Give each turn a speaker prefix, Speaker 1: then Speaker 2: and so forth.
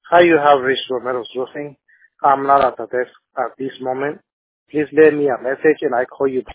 Speaker 1: Hi, you have reached Romero's Roofing. I'm not at the desk at this moment. Please leave me a message and I call you back.